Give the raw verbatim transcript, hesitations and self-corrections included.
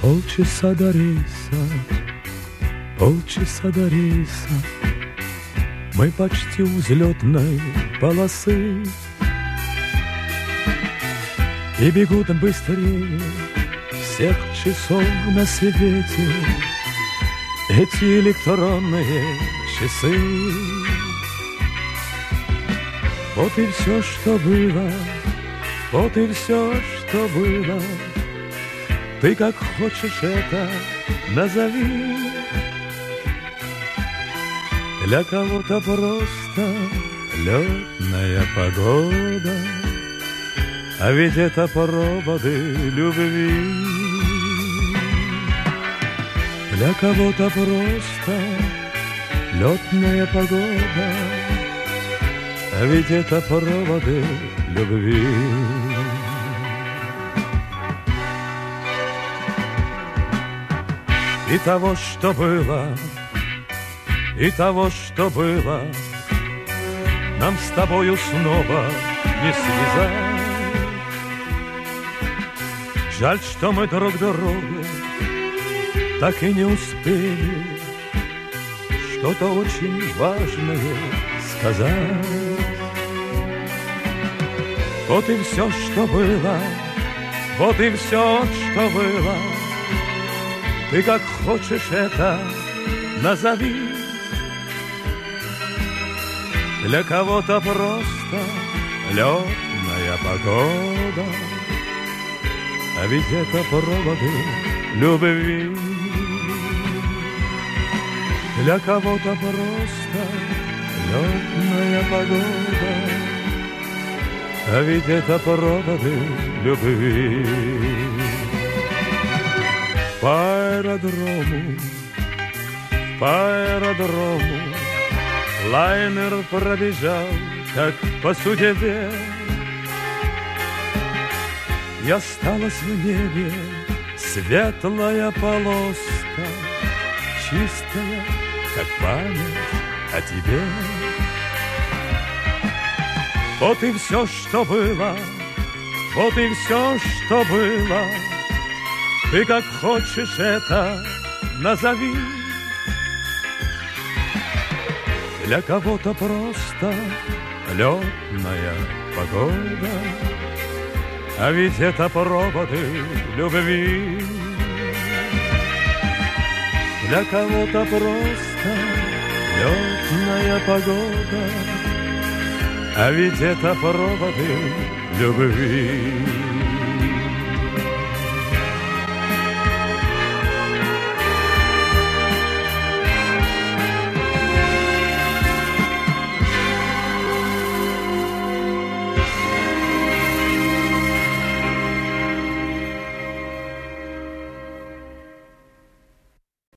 Полчаса до рейса, полчаса до рейса, мы почти у взлетной полосы. И бегут быстрее всех часов на свете эти электронные часы. Вот и все, что было, вот и все, что было. Ты как хочешь это назови. Для кого-то просто летная погода, а ведь это проводы любви. Для кого-то просто летная погода, а ведь это проводы любви. И того, что было, и того, что было, нам с тобою снова не связать. Жаль, что мы друг другу так и не успели что-то очень важное сказать. Вот и все, что было, вот и все, что было. Ты как хочешь это назови. Для кого-то просто летная погода, а ведь это проводы любви. Для кого-то просто летная погода, а ведь это проводы любви. По аэродрому, по аэродрому лайнер пробежал, как по судьбе. И осталась в небе светлая полоска, чистая, как память о тебе. Вот и все, что было, вот и все, что было. Ты как хочешь это назови. Для кого-то просто летная погода, а ведь это проводы любви. Для кого-то просто летная погода, а ведь это проводы любви.